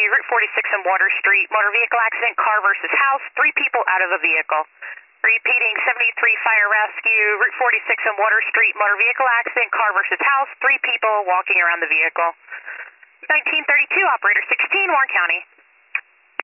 Route 46 and Water Street, motor vehicle accident, car versus house, 3 people out of the vehicle. Repeating, 73 Fire Rescue, Route 46 and Water Street, motor vehicle accident, car versus house, 3 people walking around the vehicle. 1932, operator 16, Warren County.